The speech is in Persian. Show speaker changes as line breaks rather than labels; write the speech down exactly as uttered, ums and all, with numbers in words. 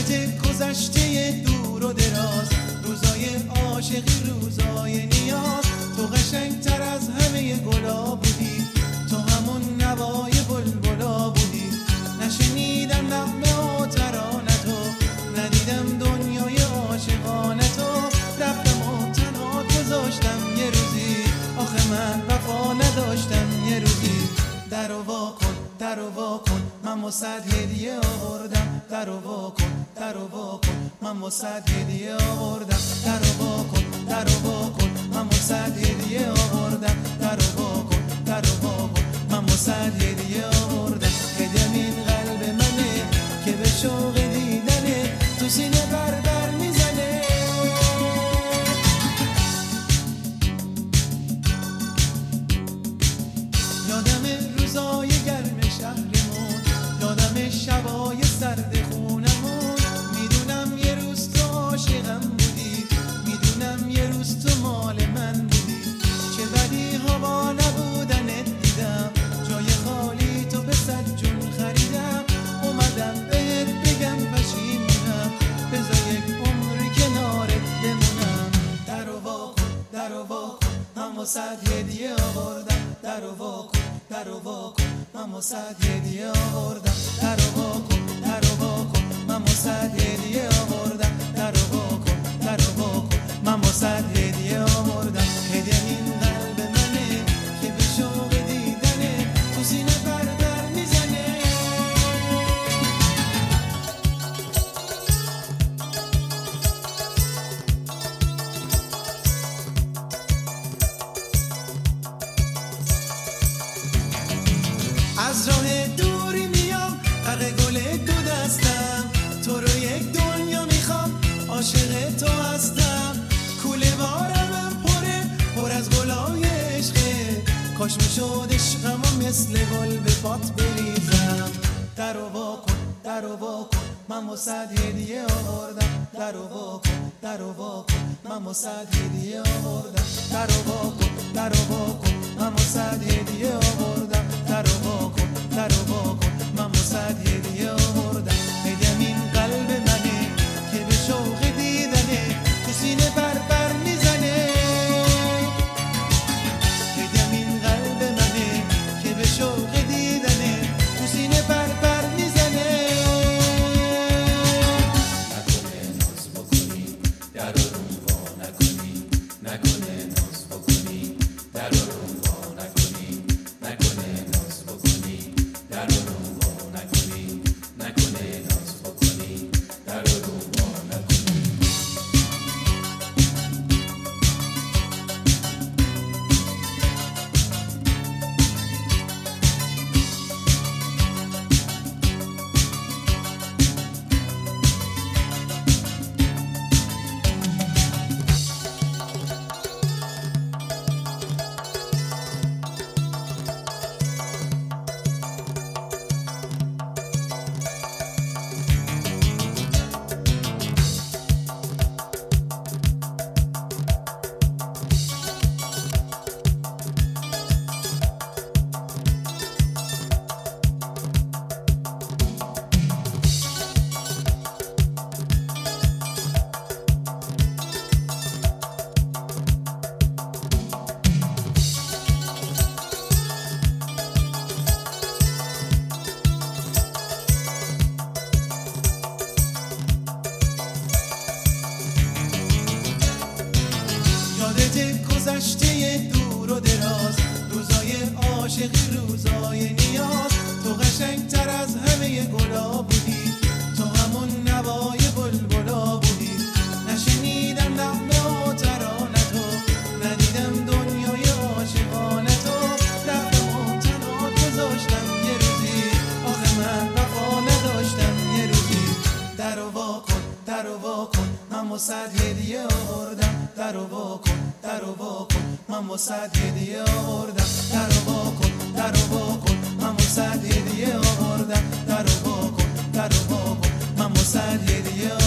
یادت گذشته دور و دراز، روزای عاشقی، روزای نیاز. تو قشنگتر از همه گلا بودی، تو همون نوای بلبلا بودی. نشنیدم نغمه و ترانتو، ندیدم دنیای عاشقانتو. رفتم و تنها گذاشتم یه روزی، آخه من وفا نداشتم یه روزی. درو وا کن، درو وا کن، من واسد هدیه آوردم. درو وا کن، درو وا کن، من واسد هدیه آوردم. درو وا کن، درو وا کن، من واسد هدیه آوردم. درو وا کن، درو وا کن، من واسد هدیه آوردم. هدیه‌م این قلب منه که به شوق دیدنه تو سینه بر بر میزنه. یادم روزای گرم شهرمون، یادم شبای سرد خونمون. میدونم یه روز تو عاشقم بودی، میدونم یه روز تو مال من بودی. چه بدی هوا نبودنت دیدم، جای خالی تو به صد جون خریدم. اومدم بهت بگم پشیمونم، بذار یک عمری کنارت بمونم. درو وا کن، درو وا کن، من واسد هدیه آوردم. درو وا کن، درو وا کن، من واسد هدیه آوردم. درو وا کن، درو وا کن، من واسد هدیه آوردم. درو وا کن، درو وا کن، من واسد هدیه آوردم. هدیه این قلب منه که به شوق دیدنه تو سینه بر بر میزنه. از راه دوری میام، غرق گل دو دستم. تو رو یک دنیا میخوام، عاشق تو هستم. کوله بارمم پره، پر از گلای عشقه. کاش میشد عشقمو مثل گل به پات بریزم. درو وا کن، درو وا کن، من واسد هدیه آوردم. درو وا کن، درو وا کن، من واسد هدیه آوردم. درو وا کن، درو وا کن، من واسد هدیه آوردم. درو وا کن، درو وا کن، من واسد هدیه آوردم. هدیه‌م این قلب منه که به شوق دیدنه تو سینه بر بر میزنه. هدیه‌م این قلب منه که به شوق دیدنه تو سینه بر بر میزنه.
نکنه ناز بکنی، در رو وا نکنی. نکنه ناز بکنی، در رو وا نکنی. نکنه ناز بکنی، در رو وا نکنی. نکنه ناز بکنی، در رو وا نکنی.
یادت گذشته دور و دراز، روزای عاشقی، روزای نیاز. تو قشنگتر از همه گلا بودی، تو همون نوای بلبلا بودی. نشنیدم نغمه و ترانتو، ندیدم دنیای عاشقانتو. رفتم و تنها گذاشتم یه روزی، آخه من وفا نداشتم یه روزی. درو وا کن، درو وا کن، من واسد هدیه آوردم. درو وا کن، درو وا کن، من واسد هدیه آوردم. درو وا کن، درو وا کن، من واسد هدیه آوردم. درو وا کن، درو وا کن، من واسد هدیه